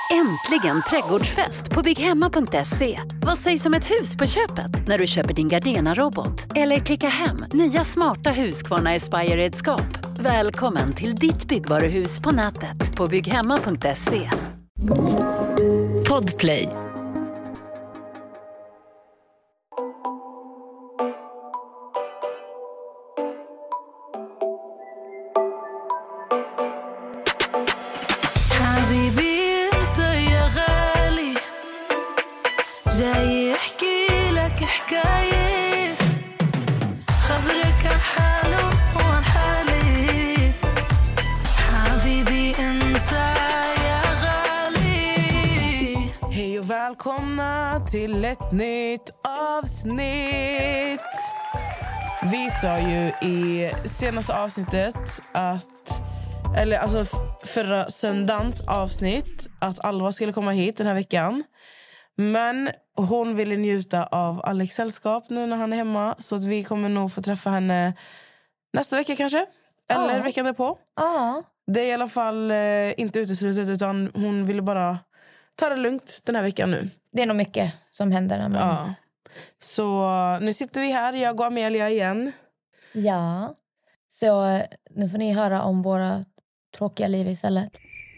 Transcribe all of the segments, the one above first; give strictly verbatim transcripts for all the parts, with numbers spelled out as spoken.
Äntligen trädgårdsfest på bygghemma punkt se. Vad sägs om ett hus på köpet när du köper din Gardena-robot? Eller klicka hem nya smarta Husqvarna Aspire-redskap. Välkommen till ditt byggvaruhus på nätet på bygghemma punkt se. Podplay. Välkomna till ett nytt avsnitt. Vi sa ju i senaste avsnittet att, eller alltså förra söndagens avsnitt, att Alva skulle komma hit den här veckan. Men hon ville njuta av Alex sällskap nu när han är hemma, så att vi kommer nog få träffa henne nästa vecka kanske. Eller ja. veckan därpå. Ja. Det är i alla fall eh, inte uteslutet, utan hon ville bara ta det lugnt den här veckan nu. Det är nog mycket som händer. Men... Ja. Så nu sitter vi här, jag och Amelia igen. Ja. Så nu får ni höra om våra tråkiga liv istället.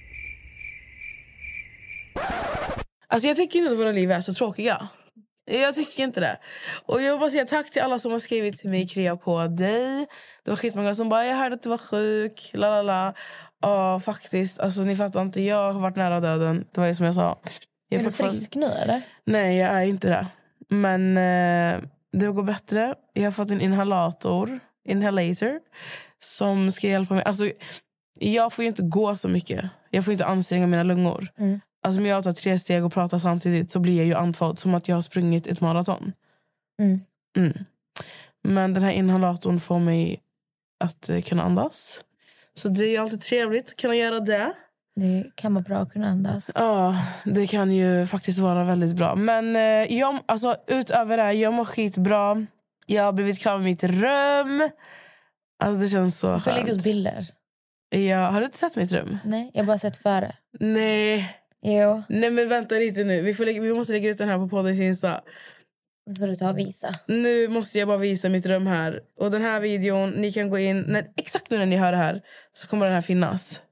Alltså jag tycker inte att våra liv är så tråkiga. Jag tycker inte det. Och jag vill bara säga tack till alla som har skrivit till mig Krea på dig. Det var skitmånga som bara, jag hörde att du var sjuk. Lalala. Ja, faktiskt. Alltså ni fattar inte, jag har varit nära döden. Det var ju som jag sa. Jag är du frisk nu eller? Nej, jag är inte det. Men eh, det går bättre. Jag har fått en inhalator. Inhalator. Som ska hjälpa mig. Alltså, jag får ju inte gå så mycket. Jag får inte anstränga mina lungor. Mm. Alltså om jag tar tre steg och pratar samtidigt så blir jag ju andfådd. Som att jag har sprungit ett maraton. Mm. Mm. Men den här inhalatorn får mig att eh, kunna andas. Så det är alltid trevligt att kunna göra det. Det kan vara bra att kunna andas. Ja, det kan ju faktiskt vara väldigt bra. Men eh, jag, alltså, utöver det här, jag mår skitbra. Jag har blivit klar med mitt rum. Alltså det känns så skönt. Du får lägga ut bilder. Ja, har du inte sett mitt rum? Nej, jag har bara sett före. Nej. Jo. Nej men vänta lite nu. Vi, får lägga, vi måste lägga ut den här på poddens Insta. Nu får du ta och visa. Nu måste jag bara visa mitt rum här. Och den här videon, ni kan gå in när, exakt nu när ni hör det här, så kommer den här finnas.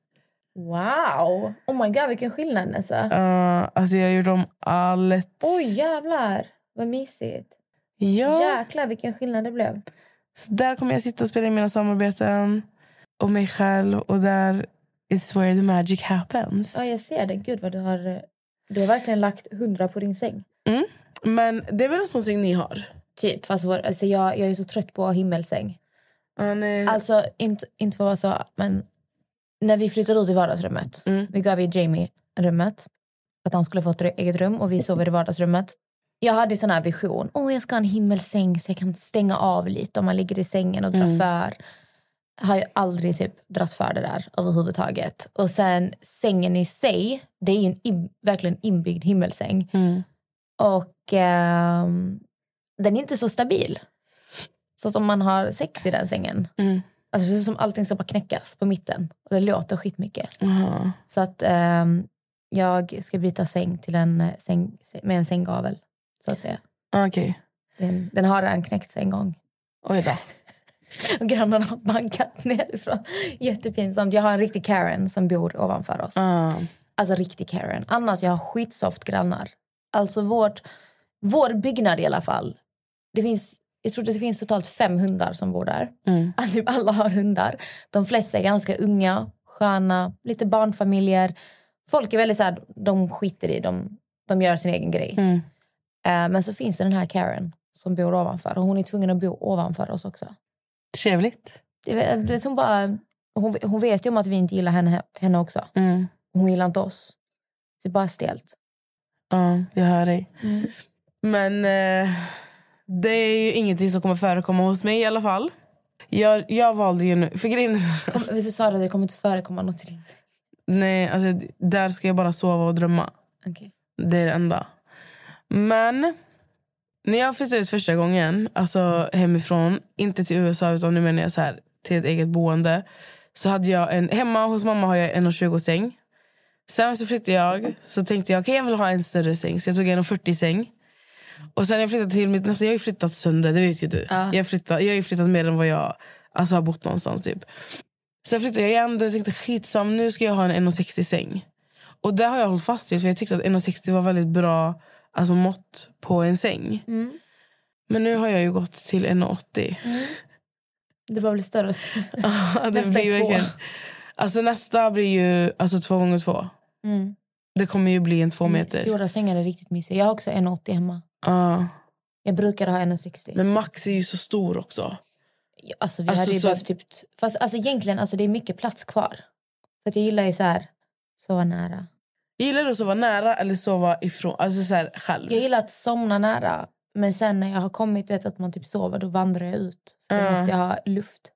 Wow. Oh my god, vilken skillnad Nessa. Uh, alltså jag gjorde om allt. Oj jävlar, vad mysigt. Ja. Jäklar vilken skillnad det blev. Så där kommer jag sitta och spela in mina samarbeten. Och mig själv. Och där is where the magic happens. Ja, jag ser det. Gud vad du har... Du har verkligen lagt hundra på din säng. Mm. Men det är väl en sån säng ni har? Typ, fast vår, alltså jag, jag är så trött på himmelsäng. Ah, nej. Alltså, inte, inte för att vara så, men... När vi flyttade ut i vardagsrummet. Mm. Vi gav ju Jamie rummet. För att han skulle få ett eget rum. Och vi sov i vardagsrummet. Jag hade sån här vision. Åh, oh, jag ska ha en himmelsäng så jag kan stänga av lite om man ligger i sängen och dra mm. för. Har jag aldrig typ dratt för det där överhuvudtaget. Och sen sängen i sig, det är ju en in, verkligen inbyggd himmelsäng. Mm. Och eh, den är inte så stabil. Så att om man har sex i den sängen. Mm. Alltså det är som allting ska bara knäckas på mitten. Och det låter skitmycket. Uh-huh. Så att eh, jag ska byta säng till en säng med en sänggavel. Så att säga. Okej. Okay. Den, den har redan knäckt sig en gång. Oj då. Och grannarna har bankat nerifrån. Jättepinsamt. Jag har en riktig Karen som bor ovanför oss. Uh. Alltså riktig Karen. Annars jag har skitsoft grannar. Alltså vårt, vår byggnad i alla fall. Det finns, jag tror det finns totalt fem hundar som bor där. Mm. Alla har hundar. De flesta är ganska unga, sköna, lite barnfamiljer. Folk är väldigt så här, de skiter i, de, de gör sin egen grej. Mm. Uh, men så finns det den här Karen som bor ovanför. Och hon är tvungen att bo ovanför oss också. Trevligt. Det, det är som bara, hon, hon vet ju om att vi inte gillar henne, henne också. Mm. Hon gillar inte oss. Det är bara stelt. Ja, jag hör dig. Mm. Men eh, det är ju ingenting som kommer förekomma hos mig i alla fall. Jag, jag valde ju nu... För grejen... Kom, du sa att det kommer inte förekomma något till din. Nej, alltså där ska jag bara sova och drömma. Okay. Det är det enda. Men när jag flyttade ut första gången, alltså hemifrån, inte till U S A utan nu menar jag så här till ett eget boende, så hade jag en, hemma hos mamma har jag en och tjugo säng. Sen så flyttade jag. Så tänkte jag, okej okay, jag vill ha en större säng. Så jag tog en fyrtio säng. Och sen jag flyttade till mitt nästa, jag har ju flyttat sönder, det vet ju du. Ja. Jag, flyttat, jag har ju flyttat mer än vad jag alltså, har bott någonstans typ. Sen flyttade jag igen och jag tänkte skitsam, nu ska jag ha en en sextio säng. Och där har jag hållit fast vid, för jag tyckte att en sextio var väldigt bra alltså, mått på en säng. Mm. Men nu har jag ju gått till en åttio. Mm. Det bara blir större och större. Ja, det nästa blir är två. verkligen. Alltså nästa blir ju alltså, två gånger två. Mm. Det kommer ju bli en två meter. Stora sängar är riktigt mysiga. Jag har också en åttio hemma. Uh. Jag brukar ha en sextio. Men Max är ju så stor också. Ja, alltså vi alltså, hade ju så... behövt typ... Fast alltså egentligen, alltså det är mycket plats kvar. För att jag gillar ju så här, sova nära. Gillar du att sova nära eller sova ifrån? Alltså så här, själv. Jag gillar att somna nära. Men sen när jag har kommit, vet att man typ sover, då vandrar jag ut. För då uh. måste jag ha luft.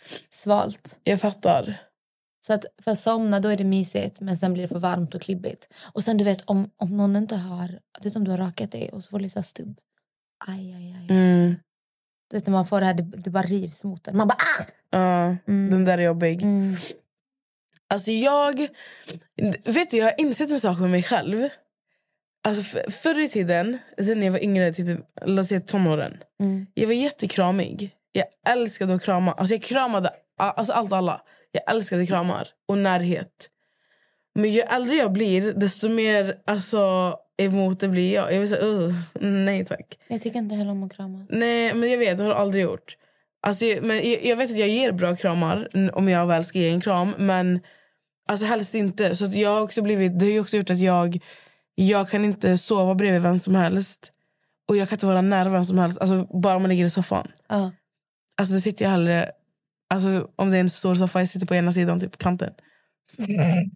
Svalt. Jag fattar. Så att för att somna då är det mysigt, men sen blir det för varmt och klibbigt. Och sen du vet, om, om någon inte har... Du vet om du har rakat dig och så får du lite stubb. Aj, aj, aj. Mm. Du vet när man får det här, det, det bara rivs mot den. Man bara, ah! Ja, Mm. den där är jobbig. Mm. Alltså jag... Vet du, jag har insett en sak med mig själv. Alltså för, förr i tiden, sen när jag var yngre, typ, låt säga tonåren. Mm. Jag var jättekramig. Jag älskade att krama. Alltså jag kramade alltså allt och alla. Jag älskade kramar och närhet. Men ju äldre jag blir, desto mer alltså, emot det blir jag. Jag vill säga, uh, nej tack. Jag tycker inte heller om att kramas. Nej, men jag vet, det har jag aldrig gjort. Alltså, men jag, jag vet att jag ger bra kramar om jag väl ska ge en kram. Men alltså helst inte. Så att jag har också blivit, det har ju också gjort att jag, jag kan inte sova bredvid vem som helst. Och jag kan inte vara nära vem som helst. Alltså bara om man ligger i soffan. Uh. Alltså då sitter jag hellre... Alltså om det är en stor soffa, jag sitter på ena sidan, typ kanten. Mm.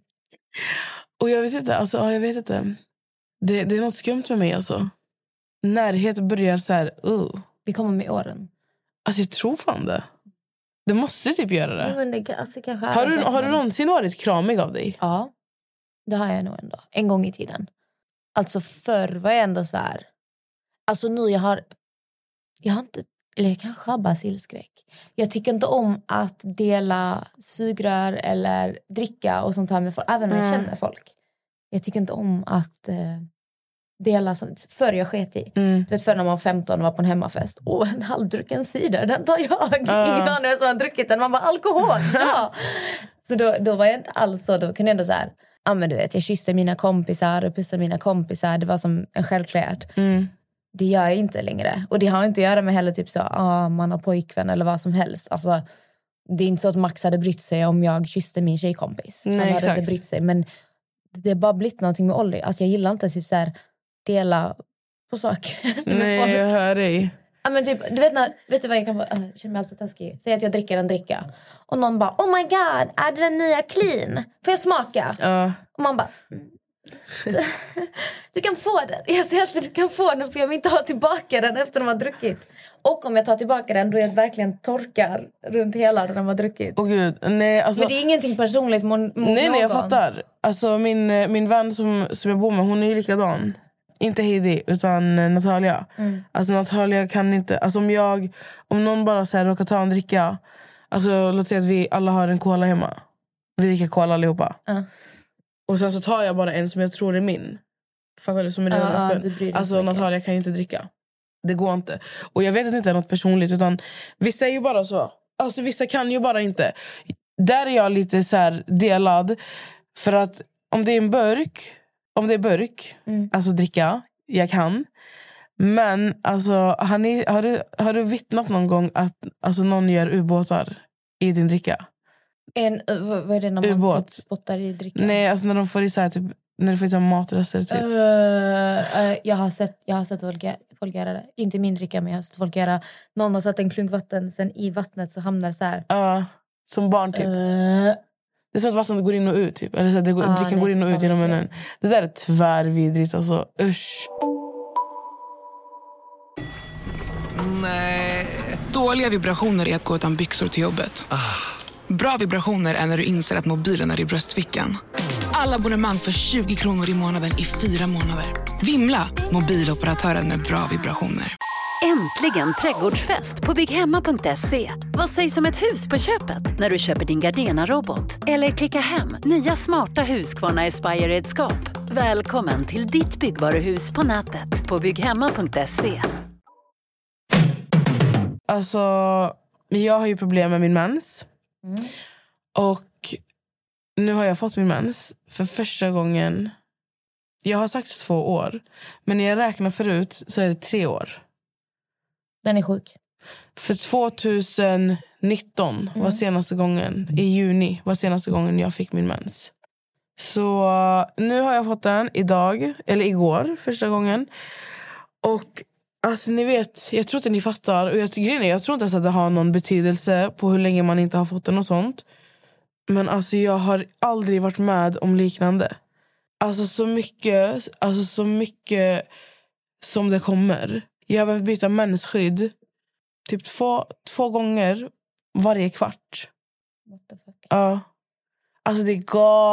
Och jag vet inte, alltså jag vet inte. Det, det är något skumt med mig alltså. Närhet börjar så här, uh. Vi kommer med åren. Alltså jag tror fan det. Det måste typ göra det. Ja, men det alltså, kanske har, du, har du någonsin varit kramig av dig? Ja, det har jag nog ändå. En gång i tiden. Alltså förr var jag ändå så här... Alltså nu jag har... Jag har inte... Eller jag kanske har basilskräck. Jag tycker inte om att dela sugrör eller dricka och sånt här med folk. Även om jag Mm. känner folk. Jag tycker inte om att eh, dela sånt. Förr jag sket i. Mm. Du vet, förr när man var femton och var på en hemmafest. Åh, en halvdrucken cider, den tar jag. Uh. Ingen annan som har druckit den. Man bara, alkohol, ja. Så då, då var jag inte alls så. Då kunde jag ändå så här... Ja, men du vet, jag kysste mina kompisar och pussade mina kompisar. Det var som en självklart. Mm. Det gör jag inte längre. Och det har inte att göra med heller typ så, ah, man har pojkvän eller vad som helst. Alltså, det är inte så att Max hade brytt sig om jag kysste min tjejkompis. Nej, Han hade exakt. inte brytt sig. Men det har bara blivit någonting med ålder. Alltså jag gillar inte typ så här dela på saker. Nej, folk. jag hör dig. Ja, men typ, du vet, när, vet du vad jag kan få? Jag känner mig alltså taskig. Säg att jag dricker en dricka. Och någon bara, oh my god, är det den nya clean? Får jag smaka? Ja. Och man bara... Mm. Du kan få den. Jag säger alltid du kan få den, för jag vill inte ha tillbaka den efter de har druckit. Och om jag tar tillbaka den, då är jag verkligen torkar runt hela när de har druckit. Åh gud, nej alltså... Men det är ingenting personligt mot, mot Nej, någon. nej, jag fattar. Alltså min, min vän som, som jag bor med, hon är ju likadan. Inte Heidi, utan Natalia. Mm. Alltså Natalia kan inte... Alltså om jag... Om någon bara så här råkar ta en dricka... Alltså låt säga att vi alla har en cola hemma. Vi dricker cola allihopa. Uh. Och sen så tar jag bara en som jag tror är min. Fattar du? Som är redan Ja, öppen. det bryr dig Alltså så mycket. Natalia kan ju inte dricka. Det går inte. Och jag vet att det inte är något personligt, utan vissa är ju bara så. Alltså vissa kan ju bara inte. Där är jag lite så här delad. För att om det är en burk, om det är burk, Mm. alltså dricka, jag kan. Men alltså, har, ni, har, du, har du vittnat någon gång att alltså, någon gör ubåtar i din dricka? En, uh, vad är det när man Ubåt. spottar i drickan? Nej, alltså när de får i så här, typ, när de får i så här matrester typ. Uh, uh, jag har sett, jag har sett folk, folk göra det. Inte min dricka, men jag har sett folk göra. Någon har satt en klunk vatten, sen i vattnet så hamnar det så här. Ja, som barn typ. Uh, Det är som att vattnet går in och ut typ. Eller så här, det går, Ah, drickan nej, går in och fan ut genom vad munnen. Det där är tvärvidrigt alltså. Usch. Nej. Dåliga vibrationer är att gå utan byxor till jobbet. Bra vibrationer är när du inser att mobilen är i bröstfickan. Alla abonnemang för tjugo kronor i månaden i fyra månader. Vimla, mobiloperatören med bra vibrationer. Äntligen trädgårdsfest på bygghemma punkt se. Vad sägs om ett hus på köpet när du köper din Gardena-robot? Eller klicka hem nya smarta Husqvarna Aspire-redskap. Välkommen till ditt byggvaruhus på nätet på bygghemma punkt se. Alltså, jag har ju problem med min mens. Mm. Och nu har jag fått min mens för första gången. Jag har sagt två år. Men när jag räknar förut så är det tre år. Den är sjuk. För tjugonitton mm. var senaste gången, i juni var senaste gången jag fick min mens. Så nu har jag fått den idag, eller igår, första gången. Och alltså ni vet, jag tror inte ni fattar. Och jag, grejen är, jag tror inte ens att det har någon betydelse på hur länge man inte har fått den och sånt. Men alltså jag har aldrig varit med om liknande. Alltså så mycket, alltså så mycket som det kommer. Jag har behövt byta mensskydd typ två, två gånger varje kvart. What the fuck? Ja. Alltså det är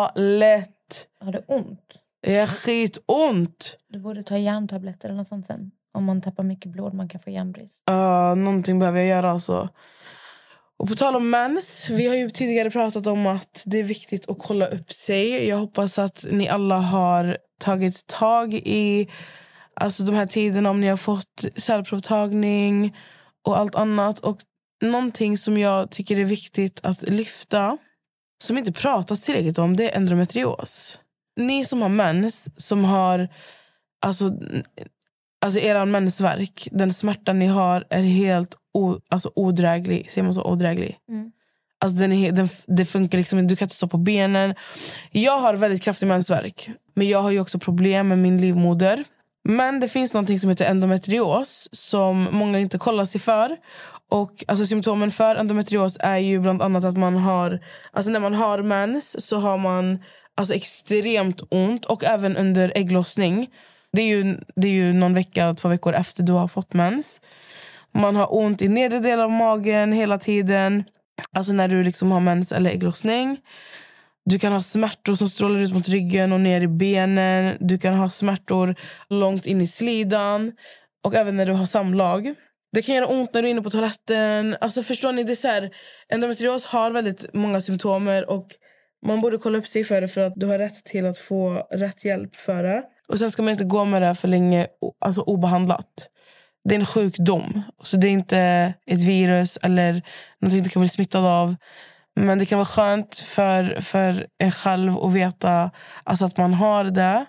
galet. Har du ont? Det är skitont. Du borde ta järntabletter eller något sånt sen. Om man tappar mycket blod, man kan få järnbrist. Ja, uh, någonting behöver jag göra alltså. Och på tal om mens, vi har ju tidigare pratat om att det är viktigt att kolla upp sig. Jag hoppas att ni alla har tagit tag i alltså de här tiderna, om ni har fått cellprovtagning och allt annat. Och någonting som jag tycker är viktigt att lyfta, som inte pratas tillräckligt om, det är endometrios. Ni som har mens, som har alltså, alltså eran mensvärk, den smärtan ni har är helt o, alltså odräglig. Ser man så odräglig? Mm. Alltså den är, den, det funkar liksom, du kan inte stå på benen. Jag har väldigt kraftig mensvärk, men jag har ju också problem med min livmoder. Men det finns någonting som heter endometrios som många inte kollar sig för. Och alltså symptomen för endometrios är ju bland annat att man har, alltså när man har mens så har man alltså extremt ont, och även under ägglossning. Det är ju, det är ju någon vecka, två veckor efter du har fått mens. Man har ont i nedre delen av magen hela tiden. Alltså när du liksom har mens eller ägglossning. Du kan ha smärtor som strålar ut mot ryggen och ner i benen. Du kan ha smärtor långt in i slidan. Och även när du har samlag. Det kan göra ont när du är inne på toaletten. Alltså förstår ni, det är så här, endometrios har väldigt många symptomer. Och man borde kolla upp sig för det, för att du har rätt till att få rätt hjälp för det. Och sen ska man inte gå med det för länge, alltså obehandlat. Det är en sjukdom. Så det är inte ett virus eller någonting du kan bli smittad av. Men det kan vara skönt för, för en själv att veta alltså att man har det.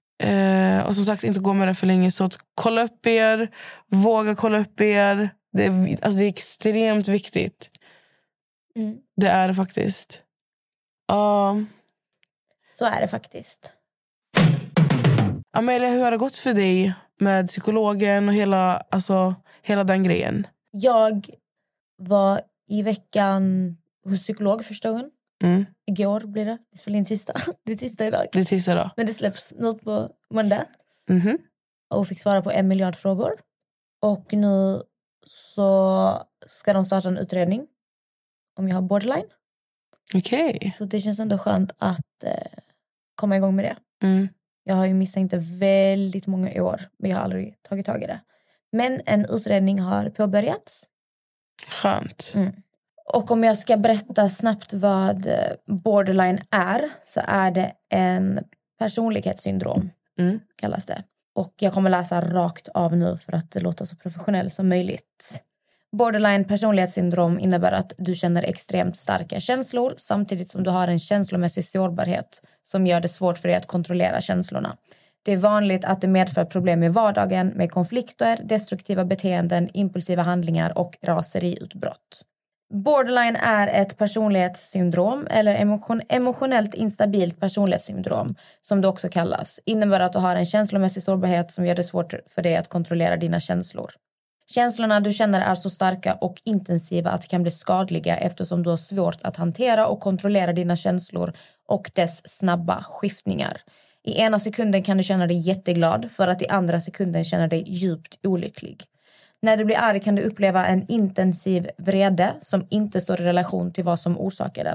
Eh, och som sagt, inte gå med det för länge. Så att kolla upp er. Våga kolla upp er. Det är, alltså det är extremt viktigt. Mm. Det är det faktiskt. Uh, Så är det faktiskt. Amelia, hur har det gått för dig med psykologen och hela, alltså, hela den grejen? Jag var i veckan hos psykolog första gången. Mm. Igår blir det. Vi spelar in tisdag. Det är tisdag idag. Det är tisdag idag. Men det släpps nu på måndag. Mm-hmm. Och fick svara på en miljard frågor. Och nu så ska de starta en utredning om jag har borderline. Okej. Okay. Så det känns ändå skönt att eh, komma igång med det. Mm. Jag har ju misstänkt det väldigt många år, men jag har aldrig tagit tag i det. Men en utredning har påbörjats. Skönt. Mm. Och om jag ska berätta snabbt vad borderline är, så är det en personlighetssyndrom, mm. kallas det. Och jag kommer läsa rakt av nu för att det låter så professionellt som möjligt. Borderline personlighetssyndrom innebär att du känner extremt starka känslor samtidigt som du har en känslomässig sårbarhet som gör det svårt för dig att kontrollera känslorna. Det är vanligt att det medför problem i vardagen med konflikter, destruktiva beteenden, impulsiva handlingar och raseriutbrott. Borderline är ett personlighetssyndrom eller emotion- emotionellt instabilt personlighetssyndrom som det också kallas. Innebär att du har en känslomässig sårbarhet som gör det svårt för dig att kontrollera dina känslor. Känslorna du känner är så starka och intensiva att de kan bli skadliga eftersom du har svårt att hantera och kontrollera dina känslor och dess snabba skiftningar. I ena sekunden kan du känna dig jätteglad för att i andra sekunden känna dig djupt olycklig. När du blir arg kan du uppleva en intensiv vrede som inte står i relation till vad som orsakar den.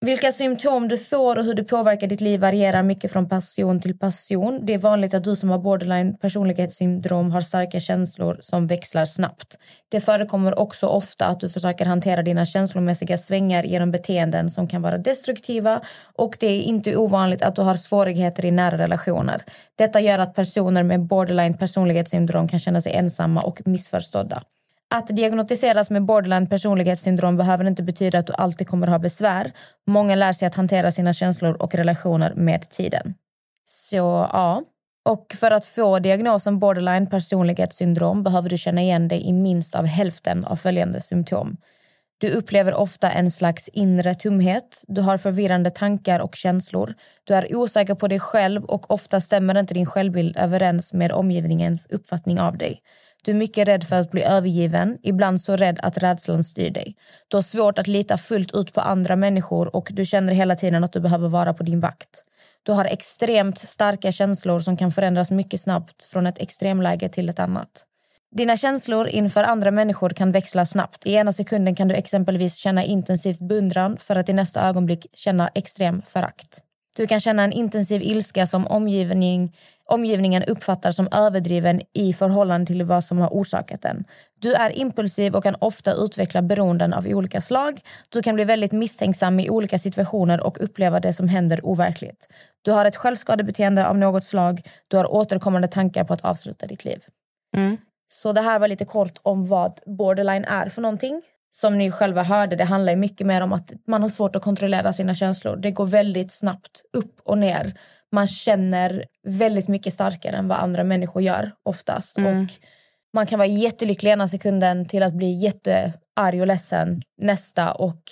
Vilka symptom du får och hur det påverkar ditt liv varierar mycket från person till person. Det är vanligt att du som har borderline personlighetssyndrom har starka känslor som växlar snabbt. Det förekommer också ofta att du försöker hantera dina känslomässiga svängar genom beteenden som kan vara destruktiva, och det är inte ovanligt att du har svårigheter i nära relationer. Detta gör att personer med borderline personlighetssyndrom kan känna sig ensamma och missförstådda. Att diagnostiseras med borderline personlighetssyndrom behöver inte betyda att du alltid kommer ha besvär. Många lär sig att hantera sina känslor och relationer med tiden. Så ja, och för att få diagnosen borderline personlighetssyndrom behöver du känna igen dig i minst av hälften av följande symptom. Du upplever ofta en slags inre tomhet. Du har förvirrande tankar och känslor. Du är osäker på dig själv och ofta stämmer inte din självbild överens med omgivningens uppfattning av dig. Du är mycket rädd för att bli övergiven, ibland så rädd att rädslan styr dig. Du har svårt att lita fullt ut på andra människor och du känner hela tiden att du behöver vara på din vakt. Du har extremt starka känslor som kan förändras mycket snabbt från ett extremläge till ett annat. Dina känslor inför andra människor kan växla snabbt. I ena sekunden kan du exempelvis känna intensivt beundran för att i nästa ögonblick känna extrem förakt. Du kan känna en intensiv ilska som omgivning, omgivningen uppfattar som överdriven i förhållande till vad som har orsakat den. Du är impulsiv och kan ofta utveckla beroenden av olika slag. Du kan bli väldigt misstänksam i olika situationer och uppleva det som händer overkligt. Du har ett självskadebeteende av något slag. Du har återkommande tankar på att avsluta ditt liv. Mm. Så det här var lite kort om vad borderline är för någonting. Som ni själva hörde, det handlar mycket mer om att man har svårt att kontrollera sina känslor. Det går väldigt snabbt upp och ner. Man känner väldigt mycket starkare än vad andra människor gör oftast. Mm. Och man kan vara jättelycklig ena sekunden till att bli jättearg och ledsen nästa. Och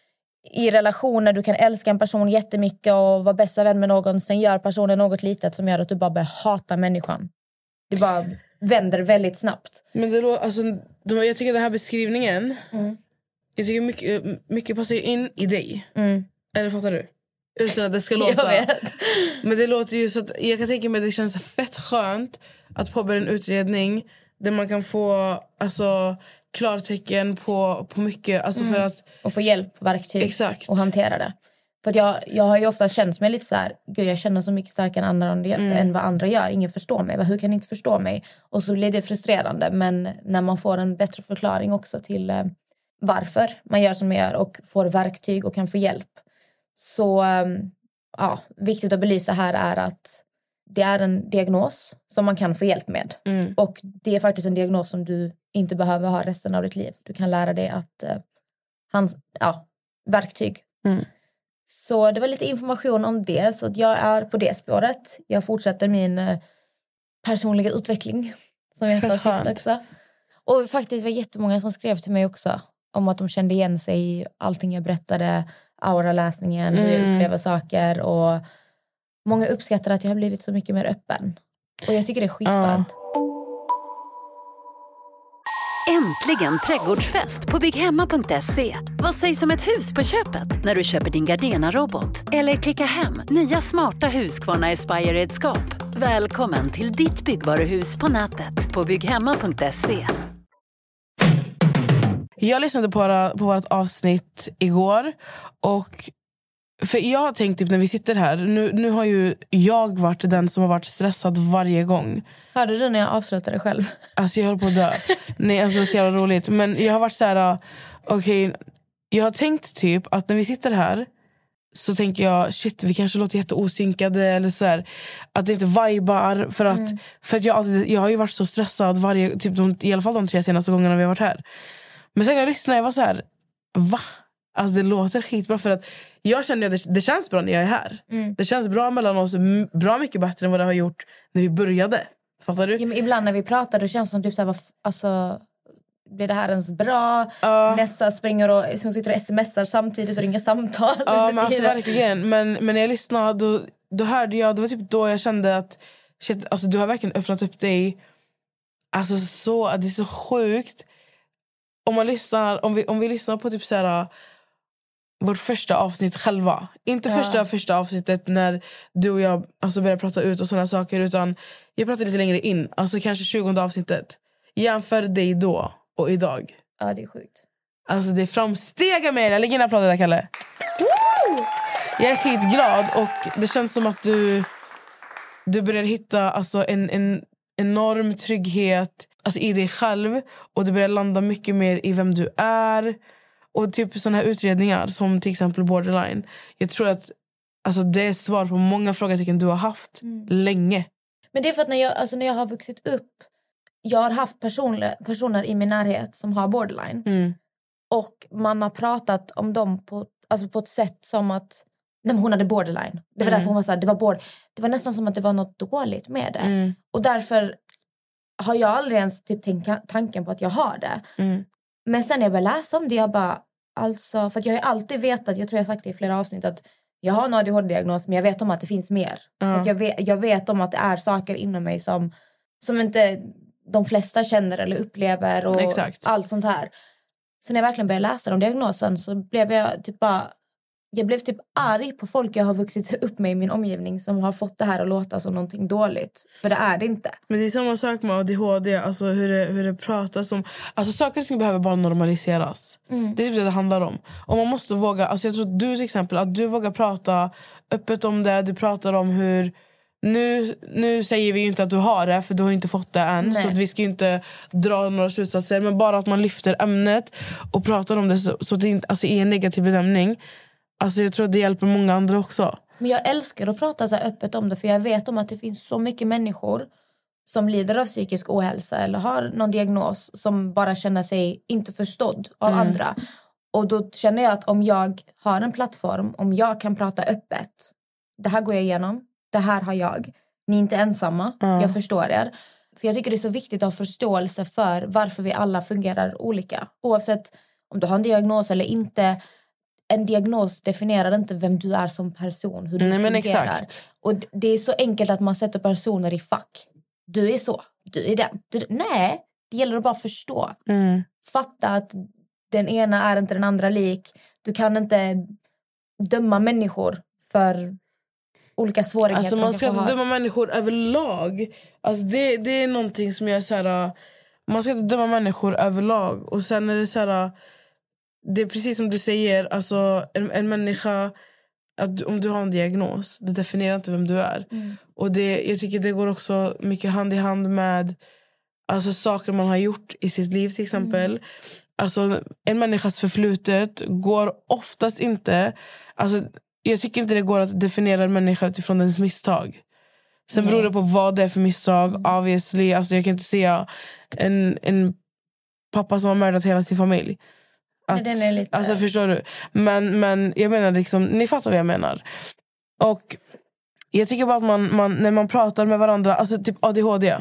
i relationer, du kan älska en person jättemycket och vara bästa vän med någon. Sen gör personen något litet som gör att du bara börjar hata människan. Du bara vänder väldigt snabbt. Men det låter, alltså, jag tycker den här beskrivningen, mm. jag tycker mycket, mycket passar in i dig. Mm. Eller fattar du? Utan att det ska låta. Men det låter ju så att jag kan tänka mig att det känns fett skönt att påbörja en utredning där man kan få alltså klartecken på, på mycket. Alltså mm. för att, och få hjälp, verktyg. Exakt. Och hantera det. För att jag, jag har ju ofta känt mig lite så här, gud jag känner så mycket starkare än, andra, mm. än vad andra gör. Ingen förstår mig. Hur kan ni inte förstå mig? Och så blir det frustrerande. Men när man får en bättre förklaring också till eh, varför man gör som man gör och får verktyg och kan få hjälp. Så eh, ja, viktigt att belysa här är att det är en diagnos som man kan få hjälp med. Mm. Och det är faktiskt en diagnos som du inte behöver ha resten av ditt liv. Du kan lära dig att eh, hans, ja, verktyg. Mm. Så det var lite information om det. Så att jag är på det spåret. Jag fortsätter min eh, personliga utveckling. Som jag sa sist också. Och faktiskt var det jättemånga som skrev till mig också. Om att de kände igen sig i allting jag berättade. Auraläsningen, mm. hur jag upplever saker. Och många uppskattar att jag har blivit så mycket mer öppen. Och jag tycker det är skitskönt. Uh. Äntligen trädgårdsfest på bygghemma punkt se. Vad sägs om ett hus på köpet när du köper din Gardena-robot? Eller klicka hem nya smarta Husqvarna Aspire-redskap. Välkommen till ditt byggvaruhus på nätet på bygghemma punkt se. Jag lyssnade på, våra, på vårt avsnitt igår och för jag har tänkt typ när vi sitter här, nu, nu har ju jag varit den som har varit stressad varje gång. Hörde du när jag avslutade själv? Alltså jag håller på att dö. Nej, alltså det är så jävla roligt. Men jag har varit så här, okej, okay, jag har tänkt typ att när vi sitter här så tänker jag, shit, vi kanske låter jätteosynkade eller så här, att det inte vibar för att, mm. för att jag, alltid, jag har ju varit så stressad varje, typ de, i alla fall de tre senaste gångerna vi har varit här. Men sen när jag lyssnade, jag var så här, va? Alltså det låter skitbra för att jag känner att det, det känns bra när jag är här. Mm. Det känns bra mellan oss, m- bra mycket bättre än vad det har gjort när vi började. Fattar du? Ja, men ibland när vi pratar då känns det som typ så här, alltså, blir det här ens bra? Uh. Nessa springer och som sitter och smsar samtidigt och ringer samtal. Ja, men alltså verkligen. Men, men när jag lyssnade då, då hörde jag, det var typ då jag kände att shit, alltså, du har verkligen öppnat upp dig. Alltså så, det är så sjukt. Om man lyssnar, om vi, om vi lyssnar på typ så här vårt första avsnitt själva. Inte ja. första första avsnittet när du och jag alltså började prata ut och sådana saker, utan jag pratade lite längre in. Alltså kanske tjugonde avsnittet. Jämför dig då och idag. Ja, det är sjukt. Alltså det är framsteg med. Jag lägger in applåder där, Kalle. Woo! jag är skitglad och det känns som att du du börjar hitta alltså en, en enorm trygghet alltså i dig själv och du börjar landa mycket mer i vem du är och typ såna här utredningar som till exempel borderline. Jag tror att alltså det är svar på många frågetecken du har haft mm. länge. Men det är för att när jag, alltså när jag har vuxit upp jag har haft personer, personer i min närhet som har borderline. Mm. Och man har pratat om dem på, alltså på ett sätt som att nej, hon hade borderline. Det var mm. därför hon var så här, det var bord, det var nästan som att det var något dåligt med det. Mm. Och därför har jag aldrig ens typ tänkt tanken på att jag har det. Mm. Men sen när jag började läsa om det, jag bara alltså, för att jag har alltid vetat, jag tror jag har sagt det i flera avsnitt att jag har en A D H D-diagnos men jag vet om att det finns mer. Mm. Att jag, vet, jag vet om att det är saker inom mig som, som inte de flesta känner eller upplever och Exakt. Allt sånt här. Så när jag verkligen började läsa om diagnosen så blev jag typ bara, jag blev typ arg på folk jag har vuxit upp med i min omgivning som har fått det här att låta som någonting dåligt. För det är det inte. Men det är samma sak med A D H D, alltså hur det, hur det pratas om. Alltså saker som behöver bara normaliseras. Mm. Det är typ det det handlar om. Och man måste våga, alltså jag tror att du till exempel, att du vågar prata öppet om det. Du pratar om hur, nu, nu säger vi ju inte att du har det för du har inte fått det än. Nej. Så att vi ska inte dra några slutsatser. Men bara att man lyfter ämnet och pratar om det så, så att det inte, alltså i en negativ bedömning. Alltså jag tror att det hjälper många andra också. Men jag älskar att prata så här öppet om det. För jag vet om att det finns så mycket människor som lider av psykisk ohälsa eller har någon diagnos som bara känner sig inte förstådd av mm. andra. Och då känner jag att om jag har en plattform, om jag kan prata öppet. Det här går jag igenom. Det här har jag. Ni är inte ensamma. Mm. Jag förstår er. För jag tycker det är så viktigt att ha förståelse för varför vi alla fungerar olika. Oavsett om du har en diagnos eller inte. En diagnos definierar inte vem du är som person, hur du Nej, fungerar. Exakt. Och det är så enkelt att man sätter personer i fack. Du är så, du är den. Du, nej, det gäller att bara förstå. Mm. Fatta att den ena är inte den andra lik. Du kan inte döma människor för olika svårigheter. Alltså man ska inte ha. döma människor överlag. Alltså det, det är någonting som jag är så här, man ska inte döma människor överlag. Och sen är det så här, det är precis som du säger, alltså en, en människa, att om du har en diagnos, det definierar inte vem du är. Mm. Och det, jag tycker det går också mycket hand i hand med alltså saker man har gjort i sitt liv till exempel. Mm. Alltså en människas förflutet går oftast inte, alltså jag tycker inte det går att definiera en människa utifrån dens misstag. Sen beror det på vad det är för misstag. Mm. Obviously, alltså jag kan inte se en, en pappa som har mördat hela sin familj. Att, den är lite... Alltså förstår du. Men, men jag menar liksom, ni fattar vad jag menar. Och jag tycker bara att man, man, när man pratar med varandra, alltså typ A D H D.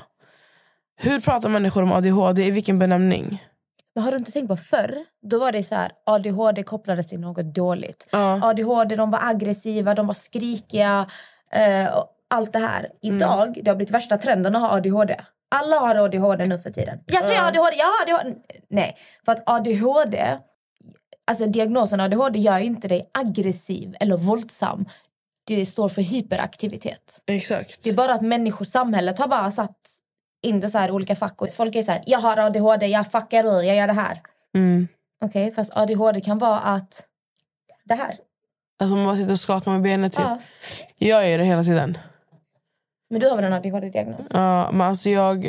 Hur pratar människor om A D H D? I vilken benämning? Men har du inte tänkt på förr? Då var det så här, A D H D kopplades till något dåligt. Ja. A D H D, de var aggressiva, de var skrikiga. Eh, och allt det här. Idag, mm. det har blivit värsta trenden att ha A D H D. Alla har A D H D nu för tiden. Jag tror jag har A D H D, jag har A D H D. Nej, för att A D H D, alltså diagnosen A D H D gör ju inte dig aggressiv eller våldsam. Det står för hyperaktivitet. Exakt. Det är bara att människor, samhället har bara satt in det så här olika fack. Och folk är så här, jag har A D H D, jag fuckar ur, jag gör det här. Mm. Okej, okay, fast A D H D kan vara att det här. Alltså man bara sitter och skakar med benet typ. Ja. Jag gör det hela tiden. Men du har väl en A D H D-diagnos? Ja, men alltså jag...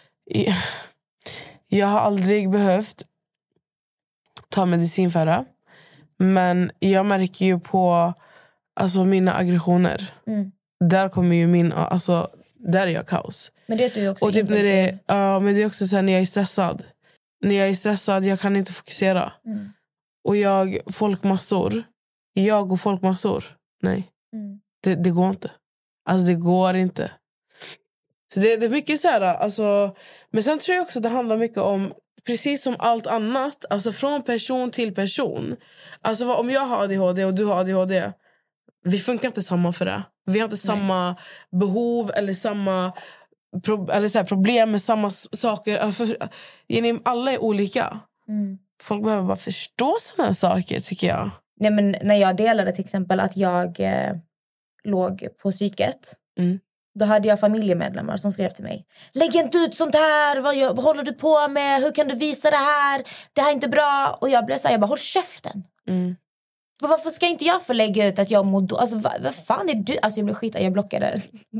Jag har aldrig behövt ta medicin för det. Men jag märker ju på alltså, mina aggressioner. Mm. Där kommer ju min... Alltså, där är jag kaos. Men det är du också och typ när det, ja, men det är också så här, när jag är stressad. När jag är stressad, jag kan inte fokusera. Mm. Och jag, folkmassor. Jag och folkmassor. Nej. Mm. Det, det går inte. Alltså det går inte. Så det, det är mycket så här, alltså, men sen tror jag också att det handlar mycket om, precis som allt annat, alltså från person till person. Alltså om jag har A D H D och du har A D H D, vi funkar inte samma för det. Vi har inte Nej. samma behov eller samma pro, eller så här, problem med samma saker. Alltså, alla är olika. Mm. Folk behöver bara förstå såna här saker, tycker jag. Nej, men när jag delade till exempel att jag eh, låg på psyket. Mm. Då hade jag familjemedlemmar som skrev till mig. Lägg inte ut sånt här. Vad, vad håller du på med? Hur kan du visa det här? Det här är inte bra. Och jag blev så här, jag bara, håll käften. Mm. Varför ska inte jag få lägga ut att jag mår då? Alltså vad, vad fan är du? Alltså jag blev skit, jag blockade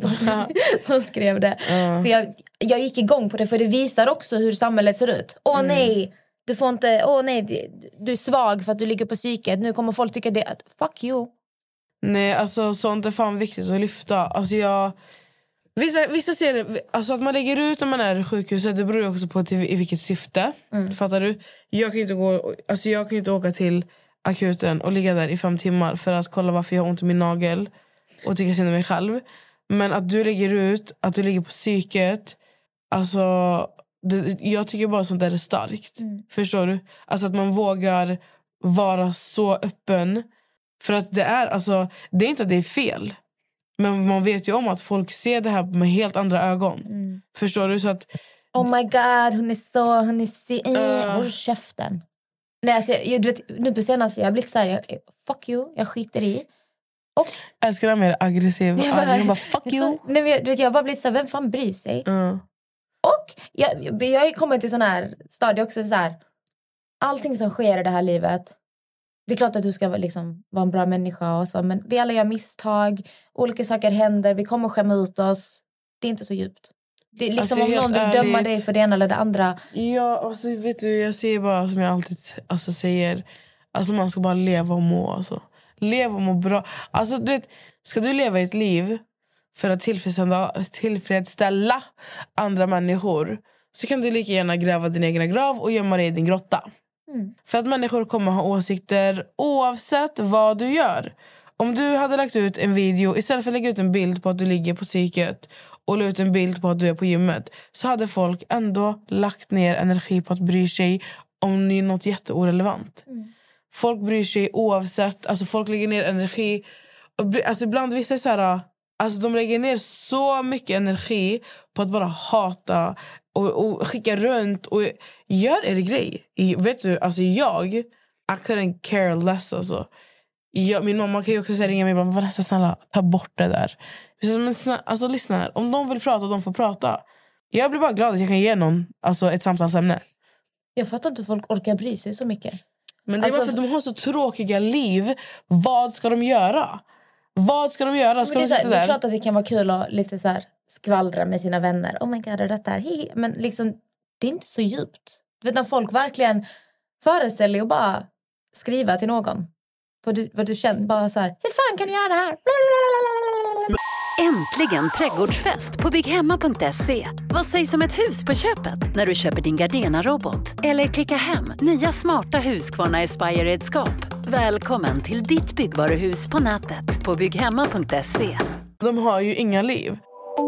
som skrev det. Uh. För jag, jag gick igång på det, för det visar också hur samhället ser ut. Åh mm. nej, du får inte, åh nej, du är svag för att du ligger på psyket. Nu kommer folk tycka det, fuck you. Nej, alltså sånt är fan viktigt att lyfta. Alltså jag... Vissa, vissa ser det, alltså att man lägger ut när man är i sjukhuset, det beror också på till, i vilket syfte. Mm. Fattar du? Jag kan inte gå, alltså jag kan inte åka till akuten och ligga där i fem timmar för att kolla varför jag har ont i min nagel och tycka synd om mig själv. Men att du lägger ut, att du ligger på psyket, alltså det, jag tycker bara sånt där är starkt. Mm. Förstår du? Alltså att man vågar vara så öppen, för att det är, alltså det är inte att det är fel. Men man vet ju om att folk ser det här med helt andra ögon. Mm. Förstår du? Så att... Oh my god, hon är så... Hon är så... Uh... Håll käften. Nej, alltså, jag, du vet, nu på senaste jag blir så här... Jag, fuck you, jag skiter i. Och... Jag älskar den mer aggressiv. Jag bara, fuck you. Nej, men jag, du vet, jag bara blir så här, vem fan bryr sig? Uh. Och jag, jag, jag har kommit till sån här stadie också. Så här, allting som sker i det här livet... Det är klart att du ska liksom vara en bra människa och så, men vi alla gör misstag, olika saker händer, vi kommer skämma ut oss. Det är inte så djupt. Det är liksom alltså, om någon vill ärligt, döma dig för det ena eller det andra. Ja, alltså vet du, jag säger bara som jag alltid alltså, säger, alltså man ska bara leva och må, alltså. Leva och må bra. Alltså du vet, ska du leva ett liv för att tillfredsställa, tillfredsställa andra människor, så kan du lika gärna gräva din egen grav och gömma dig i din grotta. Mm. För att människor kommer ha åsikter oavsett vad du gör. Om du hade lagt ut en video, istället för att lägga ut en bild på att du ligger på psyket och lägga ut en bild på att du är på gymmet, så hade folk ändå lagt ner energi på att bry sig om det är något jätteorelevant. Mm. Folk bryr sig oavsett, alltså folk lägger ner energi. Alltså ibland vissa är så här, alltså de lägger ner så mycket energi på att bara hata och, och skicka runt och gör er grej. Vet du, alltså jag I couldn't care less alltså. Jag, min mamma kan ju också säga ringa mig och bara, Vanessa, snälla, ta bort det där. Men snälla, alltså lyssna här, om de vill prata, de får prata. Jag blir bara glad att jag kan ge någon alltså, ett samtalsämne. Jag fattar inte hur folk orkar bry sig så mycket. Men det är alltså, bara för att de har så tråkiga liv. Vad ska de göra? Vad ska de göra? Ska det, är de sitta där? Det är klart att det kan vara kul att lite så här skvallra med sina vänner. Oh my god, är detta här? Hihi. Men liksom, det är inte så djupt. Du vet när folk verkligen föreställer och bara skriva till någon. Vad du, vad du känner, bara så här, hur fan kan du göra det här? Äntligen trädgårdsfest på bygghemma punkt se. Vad sägs om ett hus på köpet när du köper din Gardena-robot? Eller klicka hem nya smarta Husqvarna Aspire-redskap. Välkommen till ditt byggvaruhus på nätet på bygghemma punkt se. De har ju inga liv.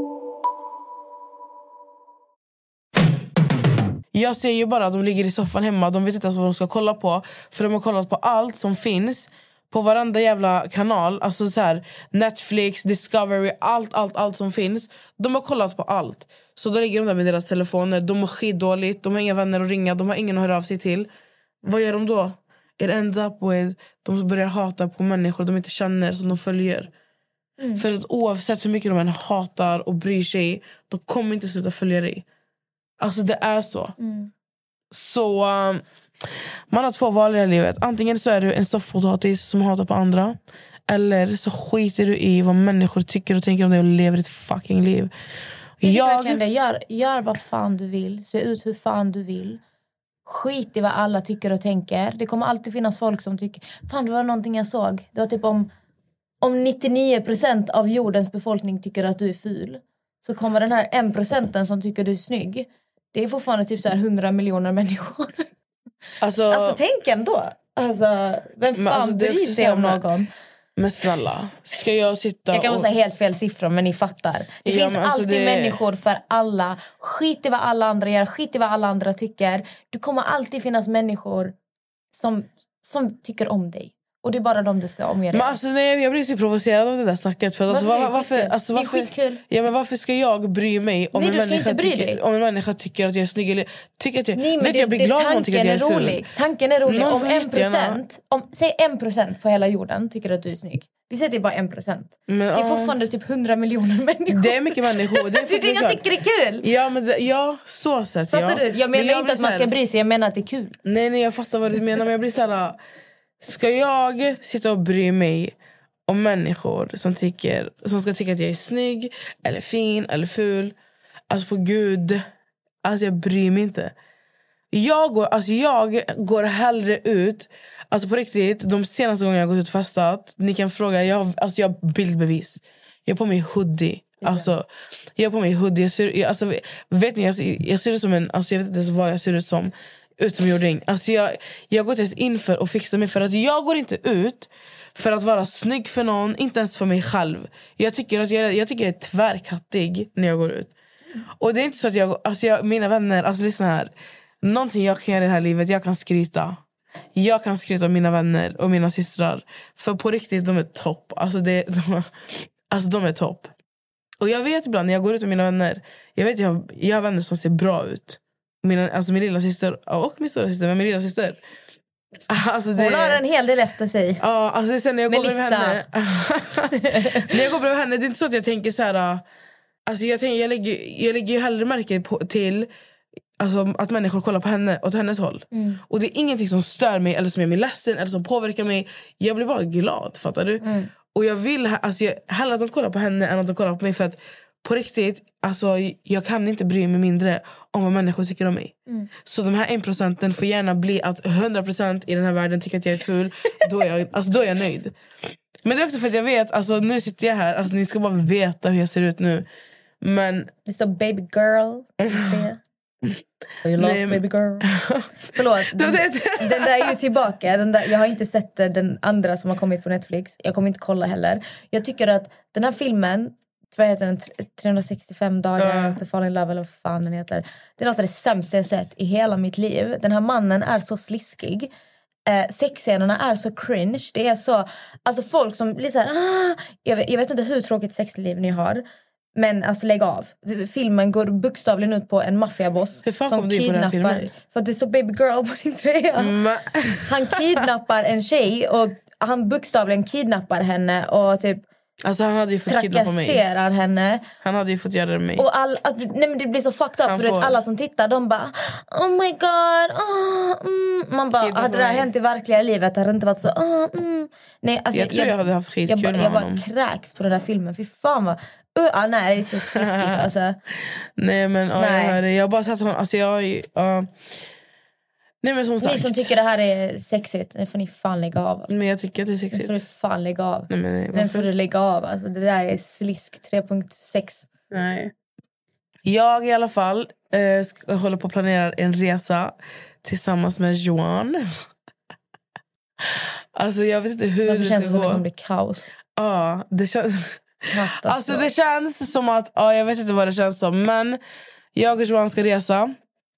Jag ser ju bara att de ligger i soffan hemma. De vet inte ens vad de ska kolla på. För de har kollat på allt som finns på varenda jävla kanal. Alltså så här, Netflix, Discovery, allt, allt, allt som finns. De har kollat på allt. Så då ligger de där med deras telefoner. De mår skitdåligt, de har inga vänner att ringa. De har ingen att höra av sig till. Vad gör de då? It ends up with, de börjar hata på människor de inte känner, som de följer. Mm. För att oavsett hur mycket de än hatar och bryr sig, de kommer inte sluta följa dig. Alltså det är så. Mm. Så um, man har två val i livet. Antingen så är du en soffpotatis som hatar på andra, eller så skiter du i vad människor tycker och tänker om dig och lever ett fucking liv. Jag... Det. Gör, gör vad fan du vill. Se ut hur fan du vill. Skit i vad alla tycker och tänker. Det kommer alltid finnas folk som tycker, fan det var någonting jag såg. Det var typ om, om nittionio procent av jordens befolkning tycker att du är ful, så kommer den här en procenten som tycker du är snygg. Det är fortfarande typ så här hundra miljoner människor. Alltså, alltså tänk ändå. Alltså, vem fan alltså, bryr sig om någon? Men snälla, ska jag sitta Jag kan och... säga helt fel siffror, men ni fattar. Det ja, finns alltså alltid det... människor för alla. Skit i vad alla andra gör, skit i vad alla andra tycker. Det kommer alltid finnas människor som, som tycker om dig. Och det är bara de du ska omge dig. Men alltså nej, jag blir så provocerad av det där snacket. För alltså, varför, varför, alltså, varför, det är skitkul. Ja, men varför ska jag bry mig om, nej, en, människa tycker, om en människa tycker att jag är snygg? Eller tycker att jag, nej, men vet det, jag blir glad om hon tycker att jag är rolig. Tanken är rolig. Om en procent, om, säg en procent på hela jorden tycker att du är snygg. Vi säger det är bara en procent. Men, det är fortfarande typ hundra miljoner människor. Det är mycket människor. Det är det jag tycker det är kul. Ja, men det, ja, så sett. Fattar ja. du? Jag menar men jag inte att man ska bry sig, jag menar att det är kul. Nej, nej, jag fattar vad du menar. Men jag blir så här... ska jag sitta och bry mig om människor som, tycker, som ska tycka att jag är snygg eller fin eller ful? Alltså på gud, alltså jag bryr mig inte. Jag går, alltså jag går hellre ut, alltså på riktigt, de senaste gångerna jag har gått ut och festat, ni kan fråga, jag, alltså jag har bildbevis. Jag har på mig hoodie. Alltså, jag har på mig hoodie. Jag ser, jag, alltså, vet ni, jag, jag ser ut som en, alltså jag vet inte ens vad jag ser ut som utomjording. Alltså jag, jag går inte ens in för att fixa mig, för att jag går inte ut för att vara snygg för någon, inte ens för mig själv. Jag tycker att jag, jag tycker jag är tvärkattig när jag går ut. Och det är inte så att jag, alltså jag, mina vänner, alltså lyssna här. Någonting jag kan göra i det här livet, jag kan skryta. Jag kan skryta om mina vänner och mina systrar. För på riktigt, de är topp. Alltså, det, de, alltså de är topp. Och jag vet ibland när jag går ut med mina vänner, jag vet jag har, jag har vänner som ser bra ut. Mina, alltså min lilla syster och min stora syster, men min lilla syster. Alltså det, hon har en hel del efter sig. Ja, alltså det är sen när jag går bredvid henne. När jag går bredvid henne, det är inte så att jag tänker så här. Alltså jag tänker, jag lägger, jag lägger ju hellre märke på, till alltså, att människor kollar på henne åt hennes håll. Mm. Och det är ingenting som stör mig eller som gör mig ledsen eller som påverkar mig. Jag blir bara glad, fattar du? Mm. Och jag vill, alltså jag, hellre att de kollar på henne än att de kollar på mig, för att på riktigt, alltså jag kan inte bry mig mindre om vad människor tycker om mig. Mm. Så de här en procenten får gärna bli att hundra procent i den här världen tycker att jag är ful. Då är jag, alltså då är jag nöjd. Men det är också för att jag vet, alltså nu sitter jag här, alltså ni ska bara veta hur jag ser ut nu. Men det står baby girl. You lost Nej, baby girl. Förlåt, den, den där är ju tillbaka. Den där, jag har inte sett den andra som har kommit på Netflix. Jag kommer inte kolla heller. Jag tycker att den här filmen, tror jag heter den trehundrasextiofem dagar uh. to fall in love, eller vad fan den heter. Det är något av det sämsta jag sett i hela mitt liv. Den här mannen är så sliskig. Eh, sexscenerna är så cringe. Det är så, alltså folk som blir så här, ah! jag, vet, jag vet inte hur tråkigt sexliv ni har. Men alltså lägg av. Filmen går bokstavligen ut på en maffiaboss som kidnappar, för att det står baby girl på din tröja. Mm. Han kidnappar en tjej och han bokstavligen kidnappar henne och typ alltså han hade ju fått kidnappa mig. Trakasserar henne. Han hade ju fått göra det med mig. Och all, alltså, nej men det blir så fucked up, för får... att alla som tittar, de bara oh my god. Oh, mm. Man bara, kidnappa hade det här hänt i verkliga livet hade det inte varit så oh, mm. Nej, alltså, jag tror jag, jag hade haft skitkul jag, med jag, jag honom. bara kräks på den där filmen. Fy fan vad uh, ah, nej, det är så fiskigt alltså. Nej men uh, nej. Jag, hör, jag har bara sett honom. Alltså jag uh, nej, men som sagt. Ni som tycker det här är sexigt, det får ni fan lägga av alltså. Men jag tycker att det är sexigt. Det får du fan lägga av. Nej, men nej, den får du lägga av alltså. Det där är slisk tre punkt sex. Nej. Jag i alla fall eh, ska, håller på att planera en resa tillsammans med Johan. Alltså jag vet inte hur det, det ska känns gå. Som det kommer bli kaos. Ja, det känns alltså det känns som att ja, jag vet inte vad det känns som, men jag och Johan ska resa.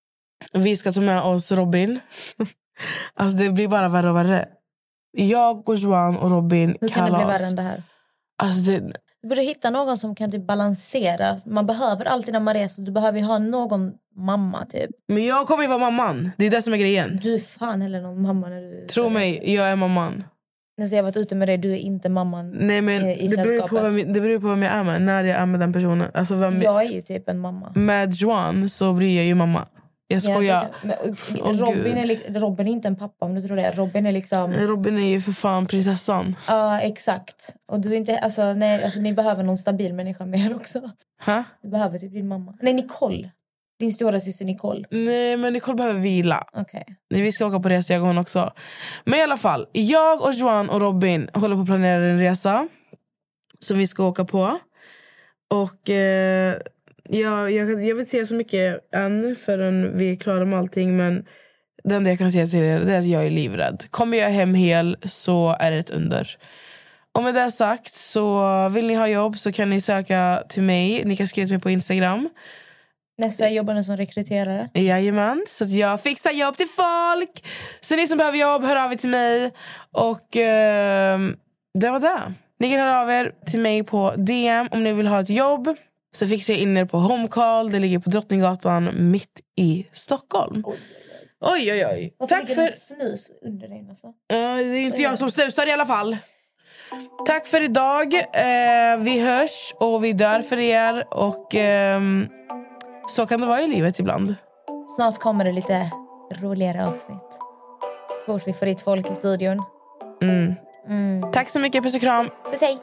Vi ska ta med oss Robin. Alltså det blir bara värre och värre. Jag och Johan och Robin hur kan kalas. Det bli värre än det här? Alltså det... Du borde hitta någon som kan typ balansera. Man behöver alltid när man reser. Du behöver ju ha någon mamma typ. Men jag kommer ju vara mamman. Det är det som är grejen. Du är fan heller någon mamma när du... Tro mig, jag är mamman. När jag har varit ute med dig, du är inte mamman. Nej, men i, i det, beror på vem, det beror på vem jag är med. När jag är med den personen, alltså vem jag är ju typ en mamma. Med Johan så blir jag ju mamma. Jag skojar. Ja, men, oh, Robin, är, Robin är inte en pappa om du tror det. Robin är liksom... Robin är ju för fan prinsessan. Ja, uh, exakt. Och du är inte... Alltså, nej, alltså, ni behöver någon stabil människa med också. Huh? Du behöver typ din mamma. Nej, Nicole. Din stora syster Nicole. Nej, men Nicole behöver vila. Okej. Okay. Vi ska åka på resa, jag och hon också. Men i alla fall, jag och Johan och Robin håller på att planera en resa som vi ska åka på. Och... Eh, Ja, jag, jag vill säga så mycket än förrän vi är klara med allting, men det enda jag kan säga till er är att jag är livrädd. Kommer jag hem hel så är det ett under. Och med det sagt, så vill ni ha jobb så kan ni söka till mig. Ni kan skriva till mig på Instagram. Nästa jobbar nu som rekryterare. Jajamän, så att jag fixar jobb till folk. Så ni som behöver jobb, hör av er till mig. Och eh, det var det. Ni kan höra av er till mig på D M om ni vill ha ett jobb. Så fixar jag in er på Homecall. Det ligger på Drottninggatan mitt i Stockholm. Oj, oj, oj. oj. Varför Tack ligger för... det snus under dig? Alltså? Uh, det är inte jag som snusar i alla fall. Tack för idag. Uh, vi hörs och vi dör för er. Och uh, så kan det vara i livet ibland. Snart kommer det lite roligare avsnitt. Så fort vi får hit folk i studion. Mm. Mm. Tack så mycket, puss och kram. Puss, hej.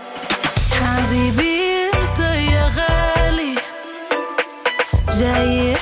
حبيبي انت يا غالي جاي